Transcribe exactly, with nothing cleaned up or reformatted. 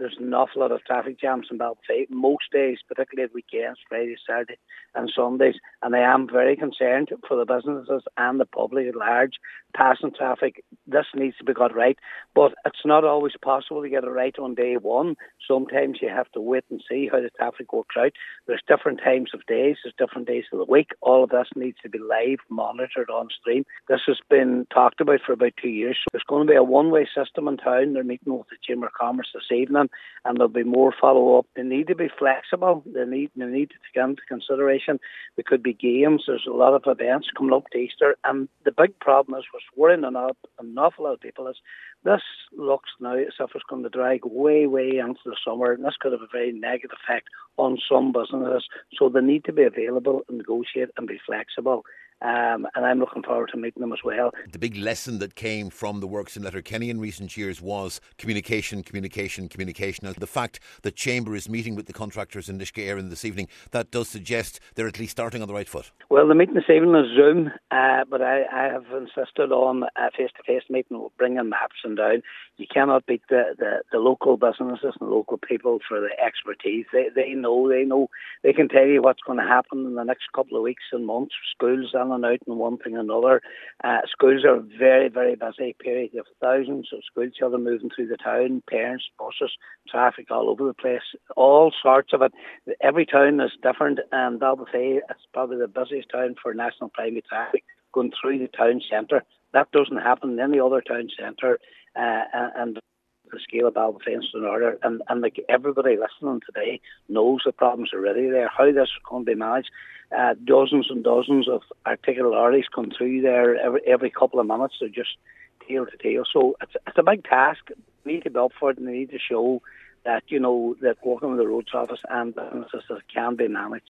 there's an awful lot of traffic jams in Balfay most days, particularly at weekends, Friday, Saturday and Sundays. And I am very concerned for the businesses and the public at large. Passing traffic, this needs to be got right. But it's not always possible to get it right on day one. Sometimes you have to wait and see how the traffic works out. There's different times of days, there's different days of the week. All of this needs to be live monitored on stream. This has been talked about for about two years. So there's going to be a one-way system in town. They're meeting with the Chamber of Commerce this evening, and there'll be more follow-up. They need to be flexible. They need, they need to take into consideration there could be games. There's a lot of events coming up to Easter, and the big problem is what's worrying an awful lot of people is this looks now as if it's going to drag way, way into the summer, and this could have a very negative effect on some businesses. So they need to be available and negotiate and be flexible. Um, and I'm looking forward to meeting them as well. The big lesson that came from the works in Letterkenny in recent years was communication, communication, communication. Now, the fact that Chamber is meeting with the contractors in Liscaire this evening, that does suggest they're at least starting on the right foot. Well, the meeting this evening is Zoom, uh, but I, I have insisted on a face-to-face meeting. We'll bring in maps and down. You cannot beat the, the, the local businesses and local people for the expertise. They, they know, they know, they can tell you what's going to happen in the next couple of weeks and months. Schools and and out and one thing and another. Uh, schools are very, very busy period. You have thousands of school children moving through the town, parents, buses, traffic all over the place, all sorts of it. Every town is different, and Balfay is probably the busiest town for national primary traffic going through the town centre. That doesn't happen in any other town centre, uh, and the scale of Balfay and Stranraer, and, and like everybody listening today knows the problems are already there. How this is going to be managed, uh, dozens and dozens of articulate lorries come through there every every couple of minutes. They're just tail to tail. So it's it's a big task. They need to be up for it, and they need to show that, you know, that working with the roads office and businesses can be managed.